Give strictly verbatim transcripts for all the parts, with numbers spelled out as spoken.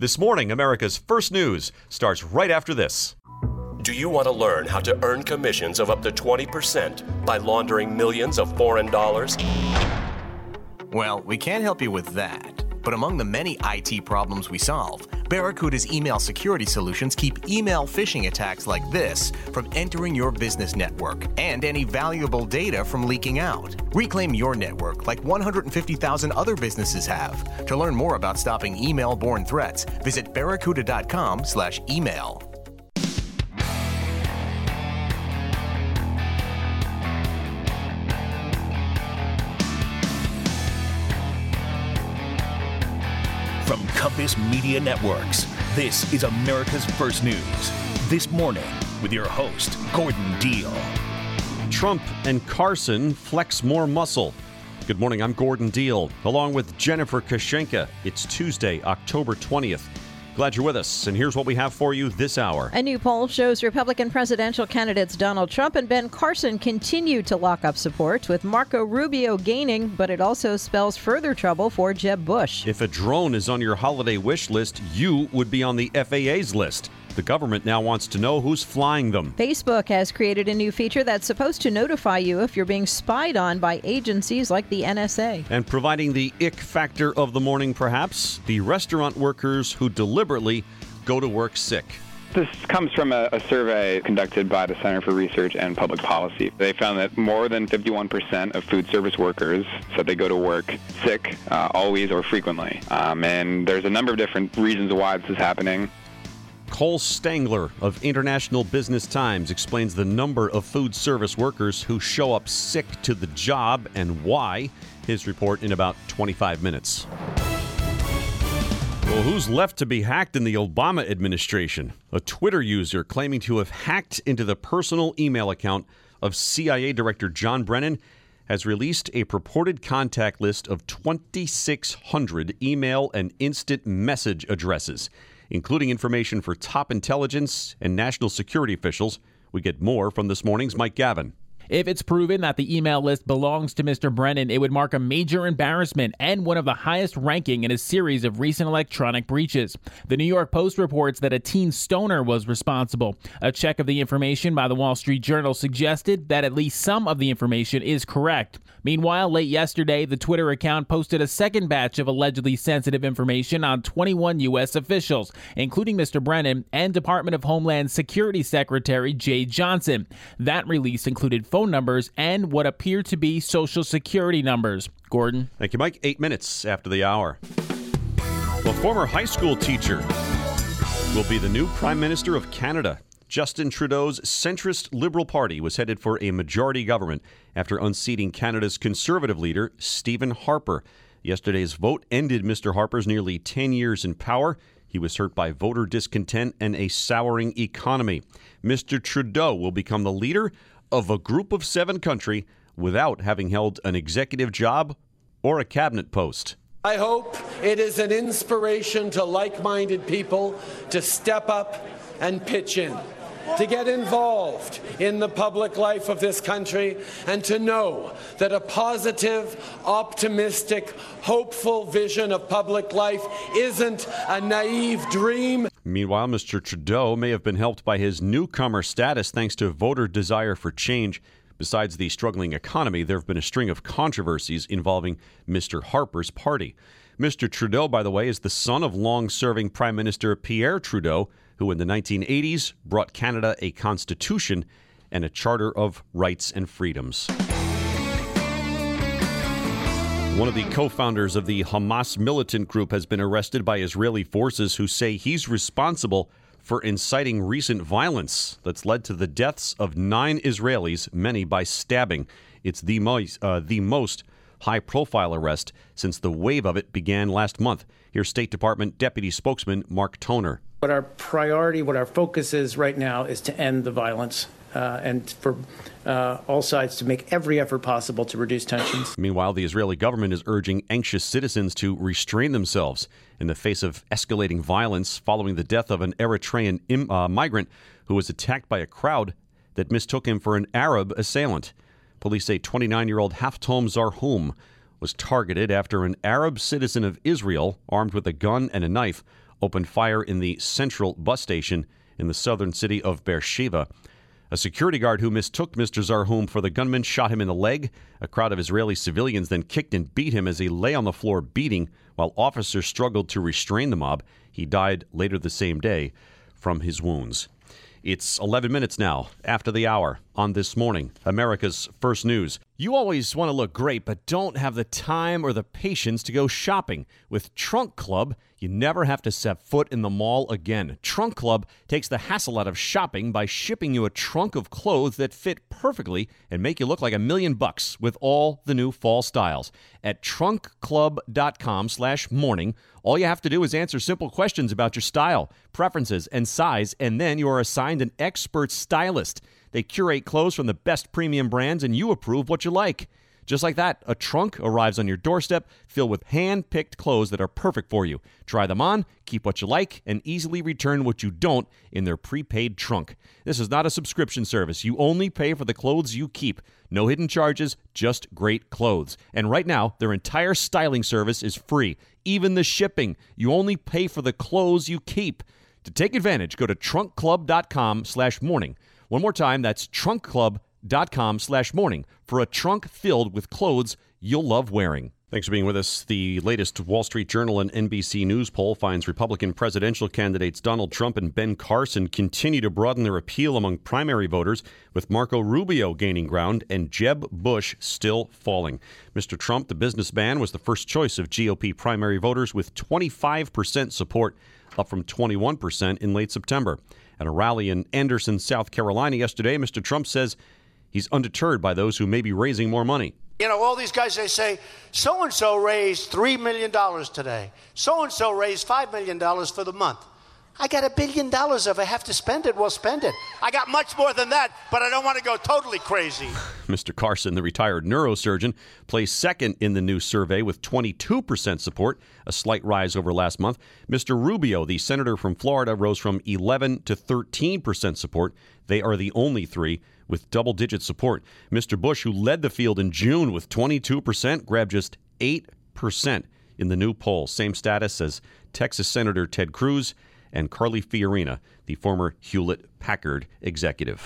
This morning, America's First News starts right after this. Do you want to learn how to earn commissions of up to twenty percent by laundering millions of foreign dollars? Well, we can't help you with that. But among the many I T problems we solve, Barracuda's email security solutions keep email phishing attacks like this from entering your business network and any valuable data from leaking out. Reclaim your network like one hundred fifty thousand other businesses have. To learn more about stopping email-borne threats, visit barracuda.com slash email. From Compass Media Networks, this is America's First News. This morning with your host, Gordon Deal. Trump and Carson flex more muscle. Good morning, I'm Gordon Deal, along with Jennifer Kashenka. It's Tuesday, October twentieth. Glad you're with us, and here's what we have for you this hour. A new poll shows Republican presidential candidates Donald Trump and Ben Carson continue to lock up support, with Marco Rubio gaining, but it also spells further trouble for Jeb Bush. If a drone is on your holiday wish list, you would be on the F A A's list. The government now wants to know who's flying them. Facebook has created a new feature that's supposed to notify you if you're being spied on by agencies like the N S A. And providing the ick factor of the morning, perhaps, the restaurant workers who deliberately go to work sick. This comes from a, a survey conducted by the Center for Research and Public Policy. They found that more than fifty-one percent of food service workers said they go to work sick, uh, always or frequently. Um, and there's a number of different reasons why this is happening. Cole Stangler of International Business Times explains the number of food service workers who show up sick to the job and why. His report in about twenty-five minutes. Well, who's left to be hacked in the Obama administration? A Twitter user claiming to have hacked into the personal email account of C I A Director John Brennan has released a purported contact list of twenty-six hundred email and instant message addresses, including information for top intelligence and national security officials. We get more from this morning's Mike Gavin. If it's proven that the email list belongs to Mister Brennan, it would mark a major embarrassment and one of the highest ranking in a series of recent electronic breaches. The New York Post reports that a teen stoner was responsible. A check of the information by the Wall Street Journal suggested that at least some of the information is correct. Meanwhile, late yesterday, the Twitter account posted a second batch of allegedly sensitive information on twenty-one U S officials, including Mister Brennan and Department of Homeland Security Secretary Jay Johnson. That release included phone numbers and what appear to be social security numbers. Gordon. Thank you, Mike. Eight minutes after the hour. The former high school teacher will be the new Prime Minister of Canada. Justin Trudeau's centrist Liberal Party was headed for a majority government after unseating Canada's Conservative leader, Stephen Harper. Yesterday's vote ended Mister Harper's nearly ten years in power. He was hurt by voter discontent and a souring economy. Mister Trudeau will become the leader of a group of seven country without having held an executive job or a cabinet post. I hope it is an inspiration to like-minded people to step up and pitch in, to get involved in the public life of this country, and to know that a positive, optimistic, hopeful vision of public life isn't a naive dream. Meanwhile, Mister Trudeau may have been helped by his newcomer status thanks to voter desire for change. Besides the struggling economy, there have been a string of controversies involving Mister Harper's party. Mister Trudeau, by the way, is the son of long-serving Prime Minister Pierre Trudeau, who in the nineteen eighties brought Canada a constitution and a charter of rights and freedoms. One of the co-founders of the Hamas militant group has been arrested by Israeli forces who say he's responsible for inciting recent violence that's led to the deaths of nine Israelis, many by stabbing. It's the most, uh, the most high-profile arrest since the wave of it began last month. Here's State Department Deputy Spokesman Mark Toner. What our priority, what our focus is right now is to end the violence uh, and for uh, all sides to make every effort possible to reduce tensions. Meanwhile, the Israeli government is urging anxious citizens to restrain themselves in the face of escalating violence following the death of an Eritrean im- uh, migrant who was attacked by a crowd that mistook him for an Arab assailant. Police say twenty-nine-year-old Haftom Zarhoum was targeted after an Arab citizen of Israel, armed with a gun and a knife, opened fire in the central bus station in the southern city of Beersheba. A security guard who mistook Mister Zarhum for the gunman shot him in the leg. A crowd of Israeli civilians then kicked and beat him as he lay on the floor bleeding, while officers struggled to restrain the mob. He died later the same day from his wounds. It's eleven minutes now after the hour on This Morning, America's First News. You always want to look great, but don't have the time or the patience to go shopping. With Trunk Club, you never have to set foot in the mall again. Trunk Club takes the hassle out of shopping by shipping you a trunk of clothes that fit perfectly and make you look like a million bucks with all the new fall styles. At trunkclub.com slash morning, all you have to do is answer simple questions about your style, preferences, and size, and then you are assigned an expert stylist. They curate clothes from the best premium brands, and you approve what you like. Just like that, a trunk arrives on your doorstep filled with hand-picked clothes that are perfect for you. Try them on, keep what you like, and easily return what you don't in their prepaid trunk. This is not a subscription service. You only pay for the clothes you keep. No hidden charges, just great clothes. And right now, their entire styling service is free. Even the shipping. You only pay for the clothes you keep. To take advantage, go to trunkclub.com slash morning. One more time, that's trunkclub.com slash morning for a trunk filled with clothes you'll love wearing. Thanks for being with us. The latest Wall Street Journal and N B C News poll finds Republican presidential candidates Donald Trump and Ben Carson continue to broaden their appeal among primary voters, with Marco Rubio gaining ground and Jeb Bush still falling. Mister Trump, the businessman, was the first choice of G O P primary voters with twenty-five percent support, up from twenty-one percent in late September. At a rally in Anderson, South Carolina yesterday, Mister Trump says he's undeterred by those who may be raising more money. You know, all these guys, they say, so-and-so raised three million dollars today. So-and-so raised five million dollars for the month. I got a billion dollars. If I have to spend it, we'll spend it. I got much more than that, but I don't want to go totally crazy. Mister Carson, the retired neurosurgeon, placed second in the new survey with twenty-two percent support, a slight rise over last month. Mister Rubio, the senator from Florida, rose from eleven to thirteen percent support. They are the only three with double-digit support. Mister Bush, who led the field in June with twenty-two percent, grabbed just eight percent in the new poll. Same status as Texas Senator Ted Cruz and Carly Fiorina, the former Hewlett-Packard executive.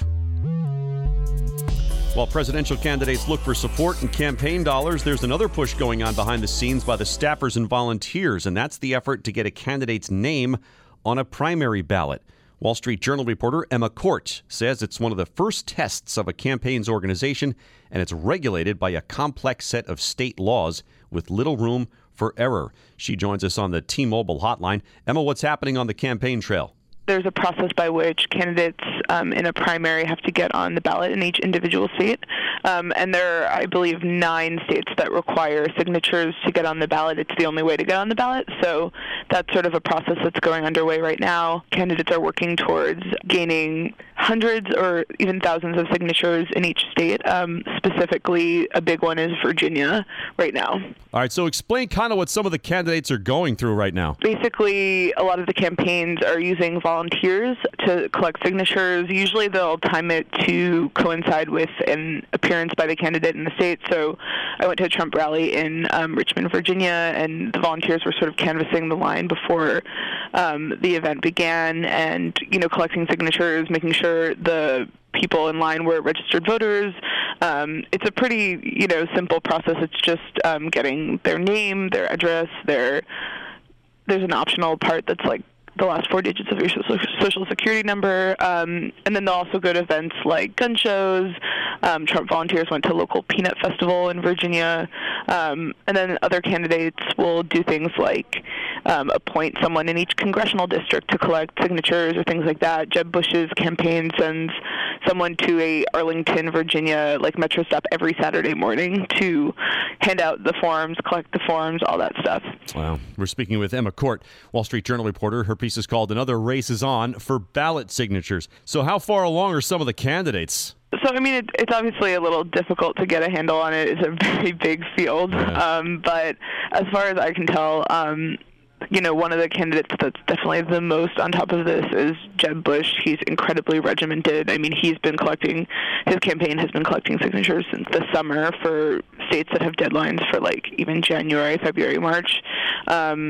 While presidential candidates look for support and campaign dollars, there's another push going on behind the scenes by the staffers and volunteers, and that's the effort to get a candidate's name on a primary ballot. Wall Street Journal reporter Emma Court says it's one of the first tests of a campaign's organization, and it's regulated by a complex set of state laws with little room for error. She joins us on the T-Mobile hotline. Emma, what's happening on the campaign trail? There's a process by which candidates um, in a primary have to get on the ballot in each individual state. Um, and there are, I believe, nine states that require signatures to get on the ballot. It's the only way to get on the ballot. So that's sort of a process that's going underway right now. Candidates are working towards gaining hundreds or even thousands of signatures in each state. Um, specifically, a big one is Virginia right now. All right, so explain kind of what some of the candidates are going through right now. Basically, a lot of the campaigns are using volunteers to collect signatures. Usually they'll time it to coincide with an appearance by the candidate in the state. So I went to a Trump rally in um, Richmond, Virginia, and the volunteers were sort of canvassing the line before um, the event began and, you know, collecting signatures, making sure the people in line were registered voters. Um, it's a pretty, you know, simple process. It's just um, getting their name, their address, their, there's an optional part that's like the last four digits of your social security number. Um, and then they'll also go to events like gun shows. Um, Trump volunteers went to a local peanut festival in Virginia. Um, and then other candidates will do things like um, appoint someone in each congressional district to collect signatures or things like that. Jeb Bush's campaign sends someone to a Arlington, Virginia, like metro stop every Saturday morning to hand out the forms, collect the forms, all that stuff. Wow. We're speaking with Emma Court, Wall Street Journal reporter. Her piece is called Another Race is On for Ballot Signatures. So how far along are some of the candidates? So, I mean, it, it's obviously a little difficult to get a handle on it. It's a very big field. Yeah. Um, but as far as I can tell, um, you know, one of the candidates that's definitely the most on top of this is Jeb Bush. He's incredibly regimented. I mean, he's been collecting, his campaign has been collecting signatures since the summer for states that have deadlines for, like, even January, February, March. Um,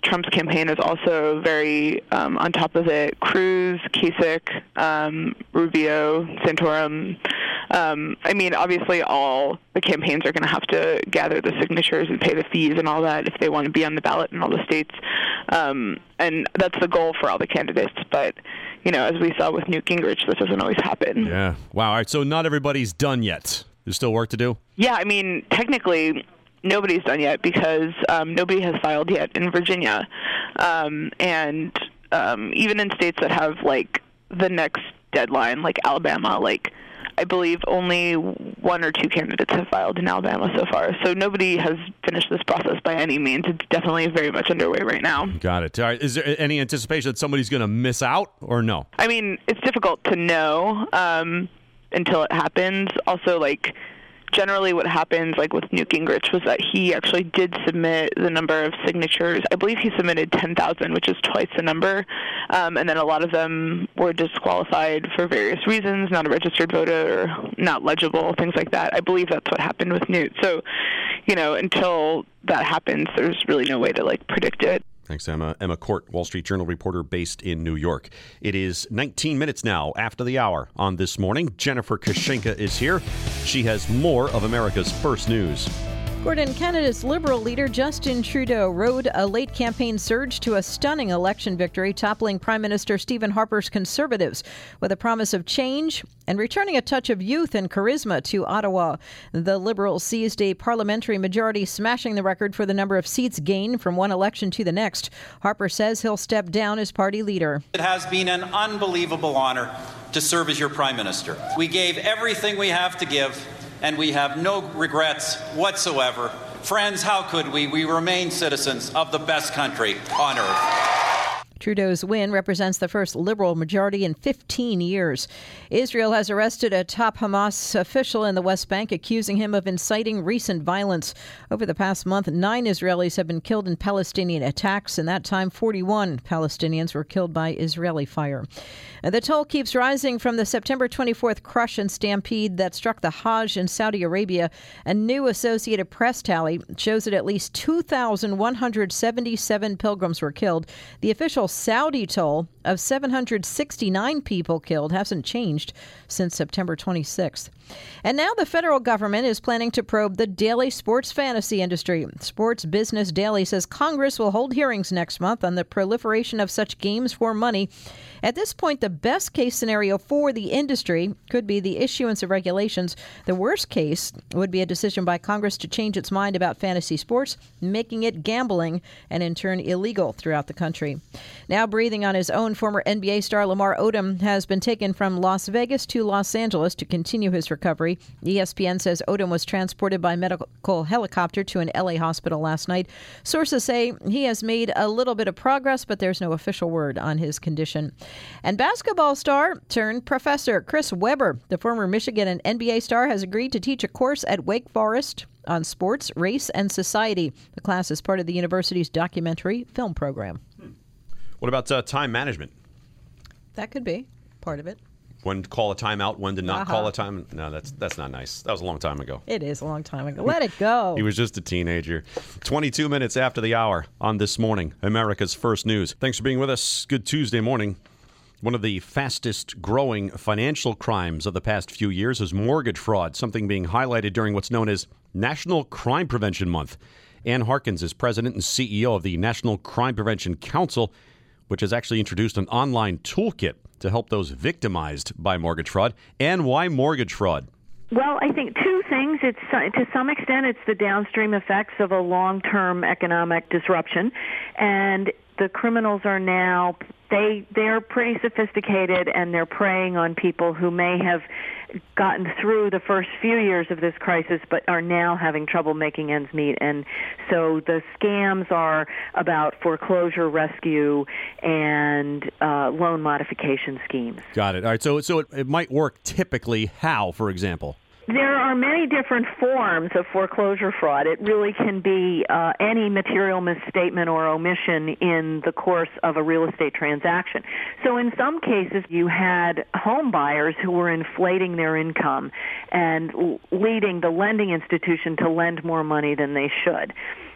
Trump's campaign is also very um, on top of it. Cruz, Kasich, um, Rubio, Santorum. Um, I mean, obviously all the campaigns are going to have to gather the signatures and pay the fees and all that if they want to be on the ballot in all the states. Um, and that's the goal for all the candidates. But, you know, as we saw with Newt Gingrich, this doesn't always happen. Yeah. Wow. All right. So not everybody's done yet. There's still work to do? Yeah. I mean, technically, nobody's done yet because um, nobody has filed yet in Virginia. Um, and um, even in states that have, like, the next deadline, like Alabama, like, I believe only one or two candidates have filed in Alabama so far. So nobody has finished this process by any means. It's definitely very much underway right now. Got it. All right. Is there any anticipation that somebody's going to miss out or no? I mean, it's difficult to know um, until it happens. Also, like, generally what happens, like with Newt Gingrich, was that he actually did submit the number of signatures. I believe he submitted ten thousand, which is twice the number. Um, and then a lot of them were disqualified for various reasons, not a registered voter or not legible, things like that. I believe that's what happened with Newt. So, you know, until that happens, there's really no way to, like, predict it. Thanks, Emma. Emma Court, Wall Street Journal reporter based in New York. It is nineteen minutes now after the hour on This Morning. Jennifer Kashenka is here. She has more of America's First News. Gordon, Canada's Liberal leader Justin Trudeau rode a late campaign surge to a stunning election victory, toppling Prime Minister Stephen Harper's Conservatives with a promise of change and returning a touch of youth and charisma to Ottawa. The Liberals seized a parliamentary majority, smashing the record for the number of seats gained from one election to the next. Harper says he'll step down as party leader. It has been an unbelievable honor to serve as your Prime Minister. We gave everything we have to give, and we have no regrets whatsoever. Friends, how could we? We remain citizens of the best country on earth. Trudeau's win represents the first Liberal majority in fifteen years. Israel has arrested a top Hamas official in the West Bank, accusing him of inciting recent violence. Over the past month, nine Israelis have been killed in Palestinian attacks. In that time, forty-one Palestinians were killed by Israeli fire. The toll keeps rising from the September twenty-fourth crush and stampede that struck the Hajj in Saudi Arabia. A new Associated Press tally shows that at least two thousand one hundred seventy-seven pilgrims were killed. The official Saudi toll of seven hundred sixty-nine people killed hasn't changed since September twenty-sixth. And now the federal government is planning to probe the daily sports fantasy industry. Sports Business Daily says Congress will hold hearings next month on the proliferation of such games for money. At this point, the best case scenario for the industry could be the issuance of regulations. The worst case would be a decision by Congress to change its mind about fantasy sports, making it gambling and in turn illegal throughout the country. Now breathing on his own, former N B A star Lamar Odom has been taken from Las Vegas to Los Angeles to continue his recovery. E S P N says Odom was transported by medical helicopter to an L A hospital last night. Sources say he has made a little bit of progress, but there's no official word on his condition. And basketball star turned professor Chris Webber, the former Michigan and N B A star, has agreed to teach a course at Wake Forest on sports, race, and society. The class is part of the university's documentary film program. What about uh, time management? That could be part of it. When to call a timeout, when to not Uh-huh. call a time. No, that's that's not nice. That was a long time ago. It is a long time ago. Let it go. He was just a teenager. twenty-two minutes after the hour on This Morning, America's First News. Thanks for being with us. Good Tuesday morning. One of the fastest growing financial crimes of the past few years is mortgage fraud, something being highlighted during what's known as National Crime Prevention Month. Ann Harkins is president and C E O of the National Crime Prevention Council, which has actually introduced an online toolkit to help those victimized by mortgage fraud. And why mortgage fraud? Well, I think two things. It's uh, to some extent, it's the downstream effects of a long-term economic disruption, and the criminals are now they they're pretty sophisticated, and they're preying on people who may have gotten through the first few years of this crisis but are now having trouble making ends meet. And so the scams are about foreclosure rescue and uh, loan modification schemes. Got it. All right. So, so it, it might work typically how, for example? There are many different forms of foreclosure fraud. It really can be uh, any material misstatement or omission in the course of a real estate transaction. So in some cases, you had home buyers who were inflating their income and l- leading the lending institution to lend more money than they should.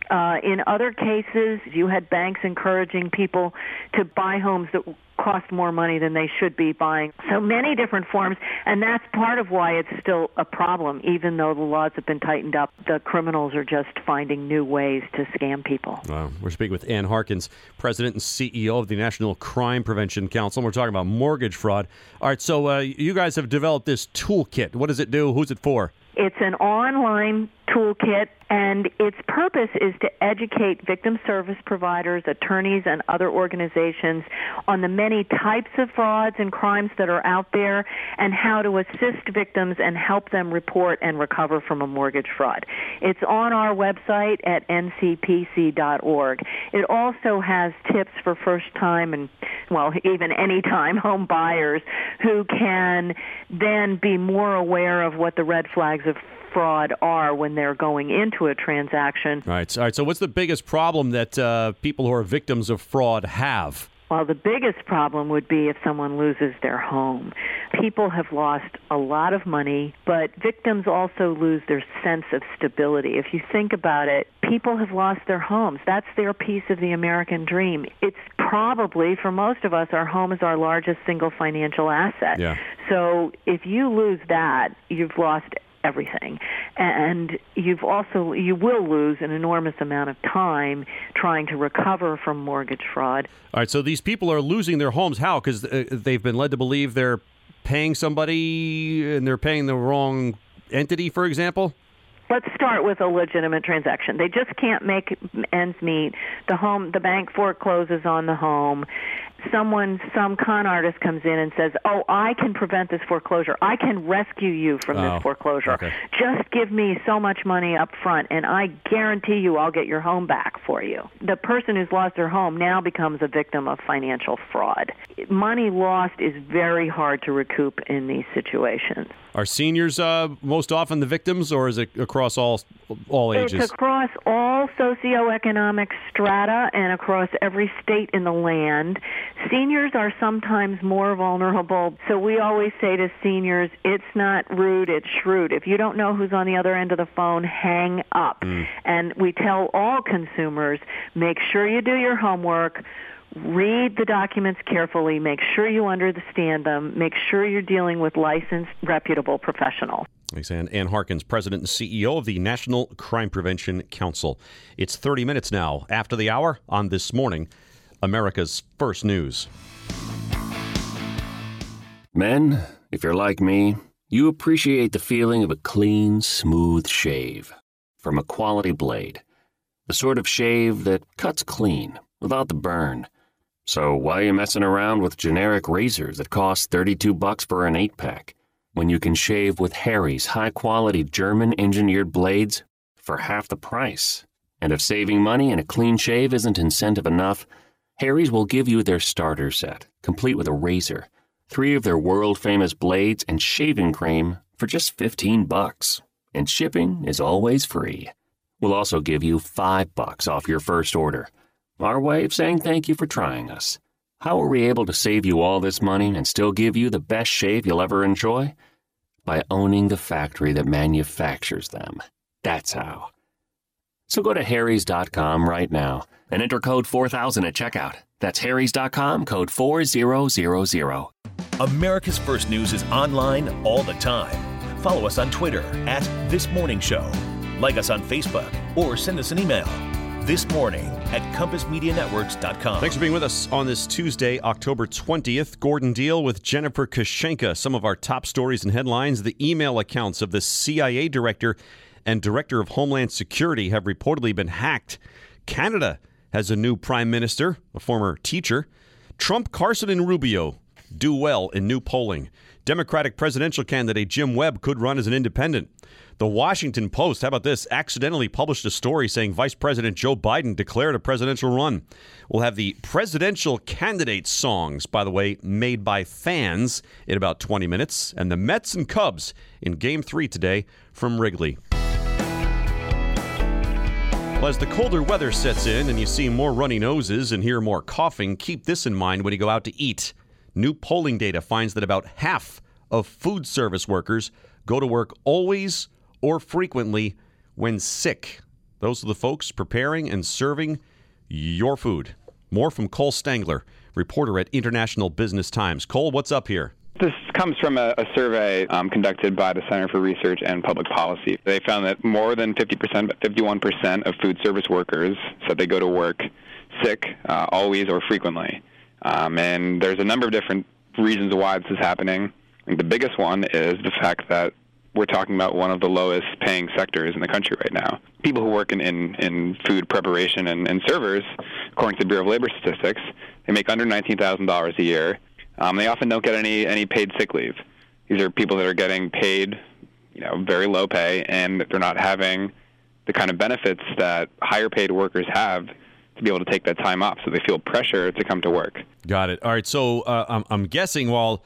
Uh, in other cases, you had banks encouraging people to buy homes that cost more money than they should be buying. So many different forms, and that's part of why it's still a problem, even though the laws have been tightened up. The criminals are just finding new ways to scam people. Wow. We're speaking with Ann Harkins, President and C E O of the National Crime Prevention Council. We're talking about mortgage fraud. All right, so uh, you guys have developed this toolkit. What does it do? Who's it for? It's an online toolkit, and its purpose is to educate victim service providers, attorneys, and other organizations on the many types of frauds and crimes that are out there and how to assist victims and help them report and recover from a mortgage fraud. It's on our website at N C P C dot org. It also has tips for first-time and, well, even any-time home buyers who can then be more aware of what the red flags of fraud are when they're going into a transaction. All right. All right. So what's the biggest problem that uh, people who are victims of fraud have? Well, the biggest problem would be if someone loses their home. People have lost a lot of money, but victims also lose their sense of stability. If you think about it, people have lost their homes. That's their piece of the American dream. It's probably, for most of us, our home is our largest single financial asset. Yeah. So if you lose that, you've lost everything. And you've also, you will lose an enormous amount of time trying to recover from mortgage fraud. All right, so these people are losing their homes. How? Because uh, they've been led to believe they're paying somebody and they're paying the wrong entity, for example? Let's start with a legitimate transaction. They just can't make ends meet. The home, the bank forecloses on the home. Someone, some con artist comes in and says, oh, I can prevent this foreclosure. I can rescue you from Oh, this foreclosure. okay. Just give me so much money up front, and I guarantee you I'll get your home back for you. The person who's lost their home now becomes a victim of financial fraud. Money lost is very hard to recoup in these situations. Are seniors uh, most often the victims, or is it across all all ages? It's across all socioeconomic strata and across every state in the land. Seniors are sometimes more vulnerable, so we always say to seniors, it's not rude, it's shrewd. If you don't know who's on the other end of the phone, hang up. Mm. And we tell all consumers, make sure you do your homework, read the documents carefully, make sure you understand them, make sure you're dealing with licensed, reputable professionals. Thanks, Ann. Ann Harkins, President and C E O of the National Crime Prevention Council. It's thirty minutes now after the hour on This Morning, America's First News. Men, if you're like me, you appreciate the feeling of a clean, smooth shave from a quality blade. The sort of shave that cuts clean without the burn. So why are you messing around with generic razors that cost thirty-two bucks for an eight-pack when you can shave with Harry's high-quality German-engineered blades for half the price? And if saving money and a clean shave isn't incentive enough, Harry's will give you their starter set, complete with a razor, three of their world-famous blades, and shaving cream for just fifteen bucks. And shipping is always free. We'll also give you five bucks off your first order. Our way of saying thank you for trying us. How are we able to save you all this money and still give you the best shave you'll ever enjoy? By owning the factory that manufactures them. That's how. So go to harrys dot com right now and enter code four thousand at checkout. That's harrys dot com, code four thousand. America's First News is online all the time. Follow us on Twitter at This Morning Show. Like us on Facebook or send us an email. This Morning at compass media networks dot com. Thanks for being with us on this Tuesday, October twentieth. Gordon Deal with Jennifer Kushenka. Some of our top stories and headlines. The email accounts of the C I A director and director of Homeland Security have reportedly been hacked. Canada has a new prime minister, a former teacher. Trump, Carson, and Rubio do well in new polling. Democratic presidential candidate Jim Webb could run as an independent. The Washington Post, how about this, accidentally published a story saying Vice President Joe Biden declared a presidential run. We'll have the presidential candidate songs, by the way, made by fans in about twenty minutes. And the Mets and Cubs in Game three today from Wrigley. Well, as the colder weather sets in and you see more runny noses and hear more coughing, keep this in mind when you go out to eat. New polling data finds that about half of food service workers go to work always or frequently when sick. Those are the folks preparing and serving your food. More from Cole Stengler, reporter at International Business Times. Cole, what's up here? This comes from a, a survey um, conducted by the Center for Research and Public Policy. They found that more than fifty percent, but fifty-one percent of food service workers said they go to work sick, uh, always or frequently. Um, and there's a number of different reasons why this is happening. I think the biggest one is the fact that we're talking about one of the lowest paying sectors in the country right now. People who work in, in, in food preparation and, and servers, according to the Bureau of Labor Statistics, they make under nineteen thousand dollars a year. Um, they often don't get any, any paid sick leave. These are people that are getting paid, you know, very low pay, and they're not having the kind of benefits that higher paid workers have to be able to take that time off. So they feel pressure to come to work. Got it. All right. So uh, I'm, I'm guessing while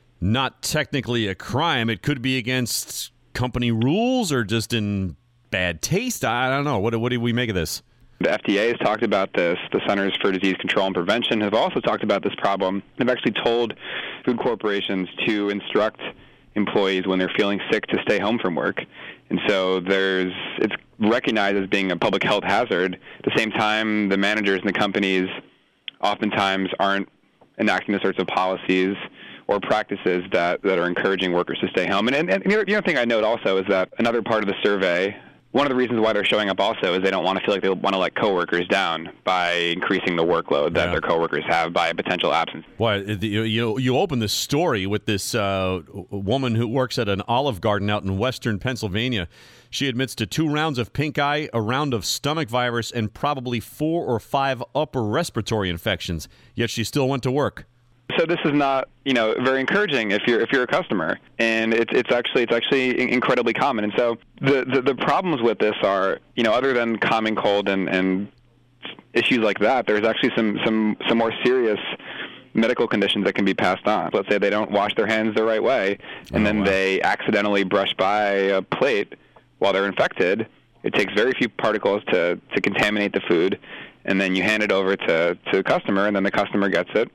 not technically a crime, it could be against company rules or just in bad taste. I don't know. What, what do we make of this? The F D A has talked about this. The Centers for Disease Control and Prevention have also talked about this problem. They've actually told food corporations to instruct employees when they're feeling sick to stay home from work. And so there's it's recognized as being a public health hazard. At the same time, the managers and the companies oftentimes aren't enacting the sorts of policies or practices that, that are encouraging workers to stay home. And, and, and the other thing I note also is that another part of the survey, one of the reasons why they're showing up also is they don't want to feel like they want to let coworkers down by increasing the workload that yeah. their coworkers have by a potential absence. Well, you you, you open this story with this uh, woman who works at an Olive Garden out in western Pennsylvania. She admits to two rounds of pink eye, a round of stomach virus, and probably four or five upper respiratory infections, yet she still went to work. So this is not, you know, very encouraging if you're if you're a customer, and it's it's actually it's actually incredibly common. And so the, the the problems with this are, you know, other than common cold and, and issues like that, there's actually some some some more serious medical conditions that can be passed on. Let's say they don't wash their hands the right way, and oh, then wow. they accidentally brush by a plate while they're infected. It takes very few particles to to contaminate the food, and then you hand it over to to the customer, and then the customer gets it.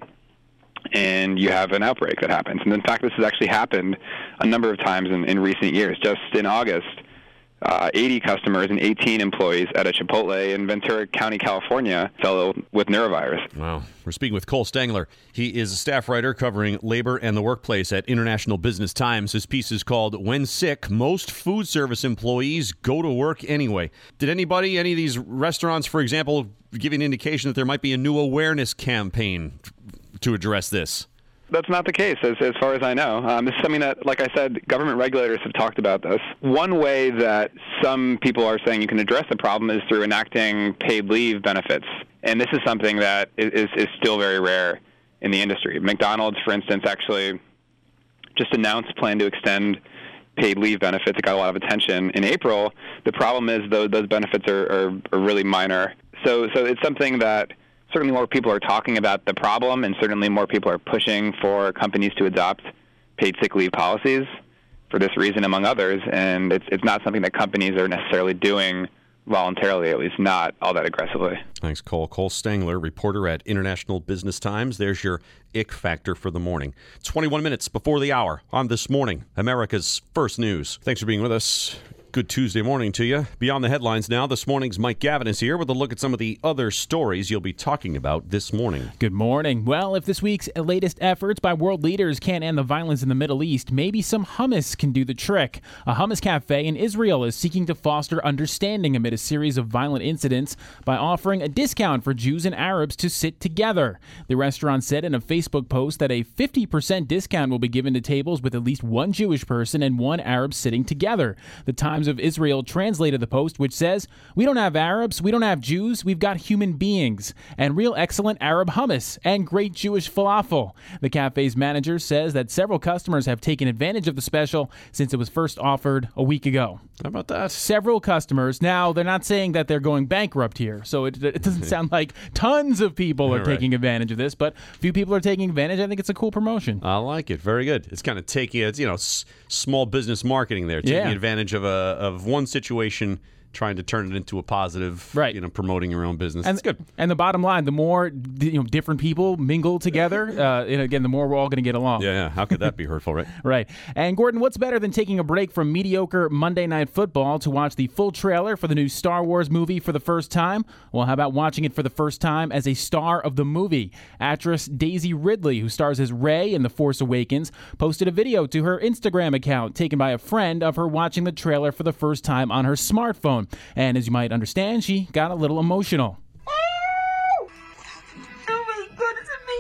And you have an outbreak that happens. And in fact, this has actually happened a number of times in, in recent years. Just in August, uh, eighty customers and eighteen employees at a Chipotle in Ventura County, California, fell ill with norovirus. Wow. We're speaking with Cole Stengler. He is a staff writer covering labor and the workplace at International Business Times. His piece is called When Sick, Most Food Service Employees Go to Work Anyway. Did anybody, any of these restaurants, for example, give an indication that there might be a new awareness campaign to address this? That's not the case, as, as far as I know. Um, this is something that, like I said, government regulators have talked about this. One way that some people are saying you can address the problem is through enacting paid leave benefits. And this is something that is, is still very rare in the industry. McDonald's, for instance, actually just announced a plan to extend paid leave benefits. It got a lot of attention in April. The problem is those, those benefits are, are, are really minor. So, so it's something that certainly more people are talking about the problem, and certainly more people are pushing for companies to adopt paid sick leave policies for this reason, among others. And it's it's not something that companies are necessarily doing voluntarily, at least not all that aggressively. Thanks, Cole. Cole Stengler, reporter at International Business Times. There's your ick factor for the morning. twenty-one minutes before the hour on This Morning, America's First News. Thanks for being with us. Good Tuesday morning to you. Beyond the headlines now, this morning's Mike Gavin is here with a look at some of the other stories you'll be talking about this morning. Good morning. Well, if this week's latest efforts by world leaders can't end the violence in the Middle East, maybe some hummus can do the trick. A hummus cafe in Israel is seeking to foster understanding amid a series of violent incidents by offering a discount for Jews and Arabs to sit together. The restaurant said in a Facebook post that a fifty percent discount will be given to tables with at least one Jewish person and one Arab sitting together. The Times of Israel translated the post, which says, "We don't have Arabs, we don't have Jews, we've got human beings, and real excellent Arab hummus, and great Jewish falafel." The cafe's manager says that several customers have taken advantage of the special since it was first offered a week ago. How about that? Several customers. Now, they're not saying that they're going bankrupt here, so it, it doesn't sound like tons of people are right. taking advantage of this, but a few people are taking advantage. I think it's a cool promotion. I like it. Very good. It's kind of taking, it's, you know, s- small business marketing there, taking yeah. advantage of a of one situation trying to turn it into a positive, right. you know, promoting your own business. And, it's good. And the bottom line, the more you know, different people mingle together, uh, and again, the more we're all going to get along. Yeah, yeah. How could that be hurtful, right? Right. And Gordon, what's better than taking a break from mediocre Monday Night Football to watch the full trailer for the new Star Wars movie for the first time? Well, how about watching it for the first time as a star of the movie? Actress Daisy Ridley, who stars as Rey in The Force Awakens, posted a video to her Instagram account taken by a friend of her watching the trailer for the first time on her smartphone. And as you might understand, she got a little emotional. Oh my God,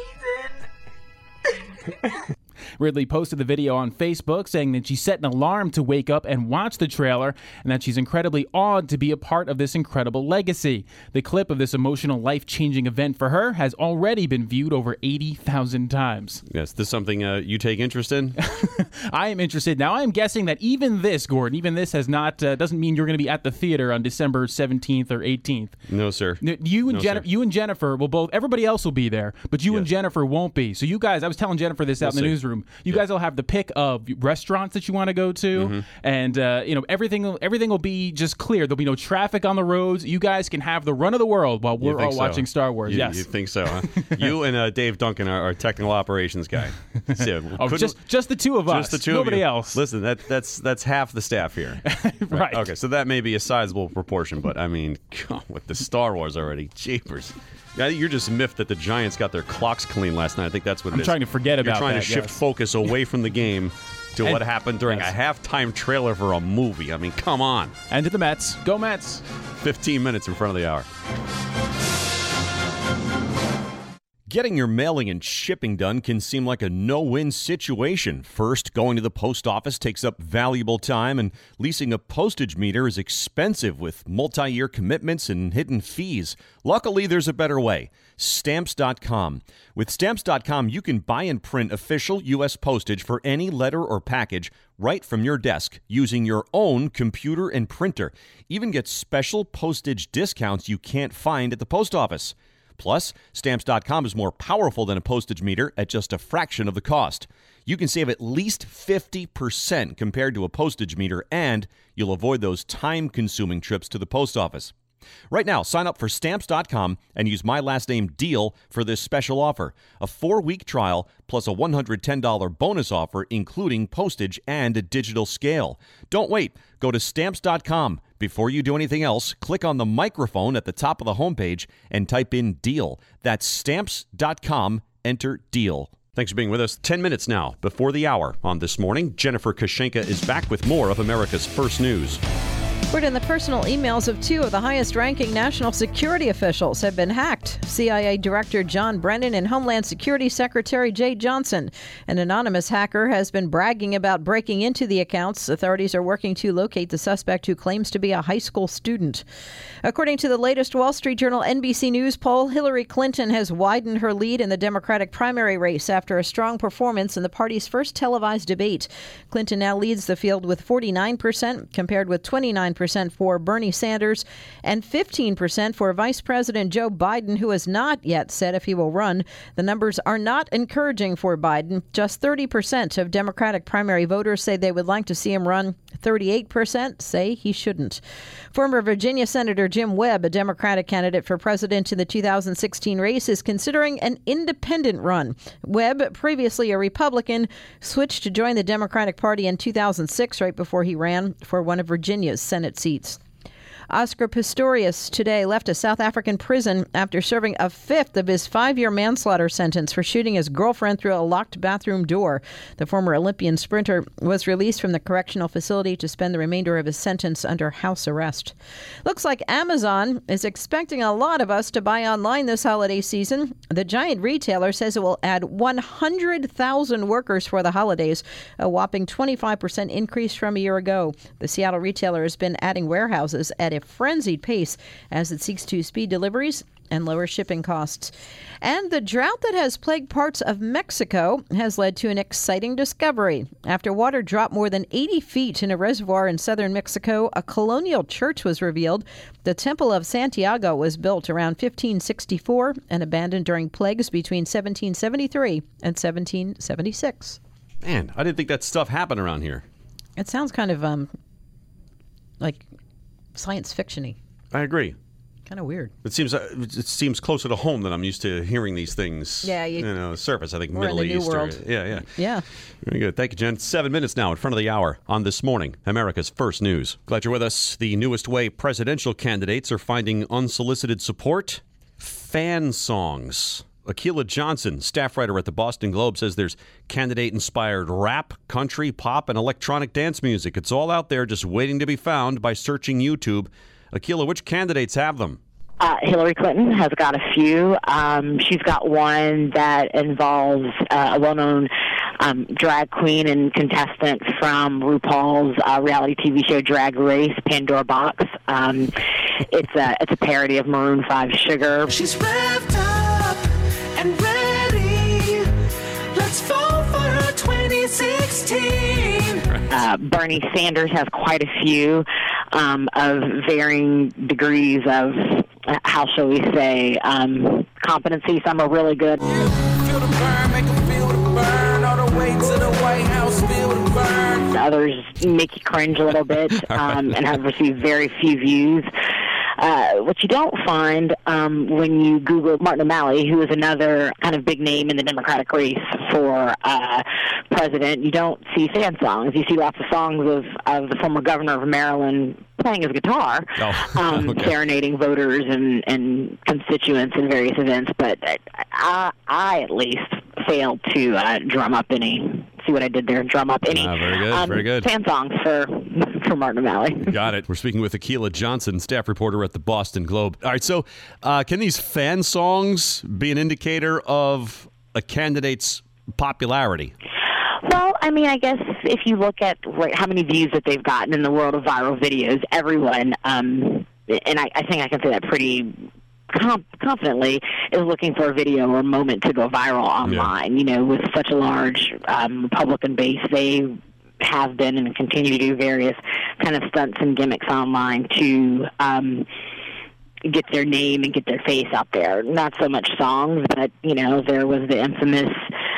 it's amazing! Ridley posted the video on Facebook saying that she set an alarm to wake up and watch the trailer and that she's incredibly awed to be a part of this incredible legacy. The clip of this emotional, life-changing event for her has already been viewed over eighty thousand times. Yes, this is something uh, you take interest in? I am interested. Now, I am guessing that even this, Gordon, even this has not uh, doesn't mean you're going to be at the theater on December seventeenth or eighteenth. No, sir. You and, no, Jennifer, sir. you and Jennifer will both, everybody else will be there, but you yes. and Jennifer won't be. So you guys, I was telling Jennifer this out we'll in the see. newsroom. You yeah. guys will have the pick of restaurants that you want to go to, mm-hmm. and uh, you know everything. Everything will be just clear. There'll be no traffic on the roads. You guys can have the run of the world while we're all so? watching Star Wars. You, yes, you think so? Huh? You and uh, Dave Duncan are our technical operations guy. So, oh, just just the two of us. Just the two Nobody of you. else. Listen, that that's that's half the staff here. Right. right. Okay, so that may be a sizable proportion, but I mean, God, with the Star Wars already, jeepers. Yeah, you're just miffed that the Giants got their clocks clean last night. I think that's what it I'm is. I'm trying to forget you're about that. You're trying to shift yes. focus away from the game to and, what happened during yes. a halftime trailer for a movie. I mean, come on. And to the Mets. Go Mets. fifteen minutes in front of the hour. Getting your mailing and shipping done can seem like a no-win situation. First, going to the post office takes up valuable time, and leasing a postage meter is expensive with multi-year commitments and hidden fees. Luckily, there's a better way. Stamps dot com. With Stamps dot com, you can buy and print official U S postage for any letter or package right from your desk using your own computer and printer. Even get special postage discounts you can't find at the post office. Plus, Stamps dot com is more powerful than a postage meter at just a fraction of the cost. You can save at least fifty percent compared to a postage meter, and you'll avoid those time-consuming trips to the post office. Right now, sign up for Stamps dot com and use my last name DEAL for this special offer. A four-week trial plus a one hundred ten dollars bonus offer, including postage and a digital scale. Don't wait. Go to Stamps dot com. Before you do anything else, click on the microphone at the top of the homepage and type in DEAL. That's Stamps dot com. Enter DEAL. Thanks for being with us. Ten minutes now before the hour on This Morning. Jennifer Kushenka is back with more of America's First News. Word in the personal emails of two of the highest-ranking national security officials have been hacked. C I A Director John Brennan and Homeland Security Secretary Jay Johnson. An anonymous hacker has been bragging about breaking into the accounts. Authorities are working to locate the suspect who claims to be a high school student. According to the latest Wall Street Journal N B C News poll, Hillary Clinton has widened her lead in the Democratic primary race after a strong performance in the party's first televised debate. Clinton now leads the field with forty-nine percent, compared with twenty-nine percent for Bernie Sanders and fifteen percent for Vice President Joe Biden, who has not yet said if he will run. The numbers are not encouraging for Biden. Just thirty percent of Democratic primary voters say they would like to see him run. thirty-eight percent say he shouldn't. Former Virginia Senator Jim Webb, a Democratic candidate for president in the two thousand sixteen race, is considering an independent run. Webb, previously a Republican, switched to join the Democratic Party in two thousand six, right before he ran for one of Virginia's Senate seats. Oscar Pistorius today left a South African prison after serving a fifth of his five-year manslaughter sentence for shooting his girlfriend through a locked bathroom door. The former Olympian sprinter was released from the correctional facility to spend the remainder of his sentence under house arrest. Looks like Amazon is expecting a lot of us to buy online this holiday season. The giant retailer says it will add one hundred thousand workers for the holidays, a whopping twenty-five percent increase from a year ago. The Seattle retailer has been adding warehouses at a frenzied pace as it seeks to speed deliveries and lower shipping costs. And the drought that has plagued parts of Mexico has led to an exciting discovery. After water dropped more than eighty feet in a reservoir in southern Mexico, a colonial church was revealed. The Temple of Santiago was built around fifteen sixty-four and abandoned during plagues between seventeen seventy-three and seventeen seventy-six. Man, I didn't think that stuff happened around here. It sounds kind of um like science fiction-y. I agree. Kind of weird. It seems uh, it seems closer to home than I'm used to hearing these things. Yeah, you, you know, surface. I think we're Middle in the East. New Or, World. yeah, yeah, yeah. Very good. Thank you, Jen. Seven minutes now in front of the hour on This Morning, America's First News. Glad you're with us. The newest way presidential candidates are finding unsolicited support: fan songs. Akilah Johnson, staff writer at the Boston Globe, says there's candidate-inspired rap, country, pop, and electronic dance music. It's all out there just waiting to be found by searching YouTube. Akilah, which candidates have them? Uh, Hillary Clinton has got a few. Um, she's got one that involves uh, a well-known um, drag queen and contestant from RuPaul's uh, reality T V show Drag Race, Pandora Box. Um, it's a it's a parody of Maroon five's Sugar. She's revved up and ready. Let's vote for her twenty sixteen. Uh, Bernie Sanders has quite a few um, of varying degrees of, uh, how shall we say, um, competency. Some are really good. Feel the burn, make them feel the burn. All the way to the White House, feel the burn. Others make you cringe a little bit um, and have received very few views. Uh, what you don't find um, when you Google Martin O'Malley, who is another kind of big name in the Democratic race for uh, president, you don't see fan songs. You see lots of songs of, of the former governor of Maryland playing his guitar, oh, um, okay. serenading voters and, and constituents in various events. But I, I at least failed to uh, drum up any. See what I did there? Drum up any Ah, very good, um, very good. fan songs for for Martin O'Malley. Got it. We're speaking with Akilah Johnson, staff reporter at the Boston Globe. All right, so uh, can these fan songs be an indicator of a candidate's popularity? Well, I mean, I guess if you look at like, how many views that they've gotten in the world of viral videos, everyone, um, and I, I think I can say that pretty com- confidently, is looking for a video or a moment to go viral online. Yeah. You know, with such a large um, Republican base, they have been and continue to do various kind of stunts and gimmicks online to um, get their name and get their face out there. Not so much songs, but, you know, there was the infamous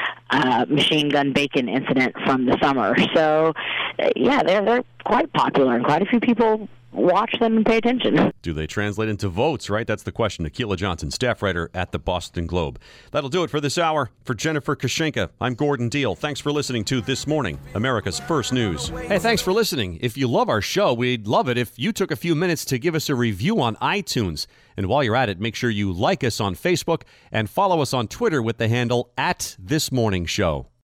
uh, Machine Gun Bacon incident from the summer. So, uh, yeah, they're, they're quite popular, and quite a few people watch them and pay attention. Do they translate into votes, right? That's the question. Akilah Johnson, staff writer at the Boston Globe. That'll do it for this hour. For Jennifer Kashenka, I'm Gordon Deal. Thanks for listening to This Morning, America's First News. Hey, thanks for listening. If you love our show, we'd love it if you took a few minutes to give us a review on iTunes. And while you're at it, make sure you like us on Facebook and follow us on Twitter with the handle at This Morning Show.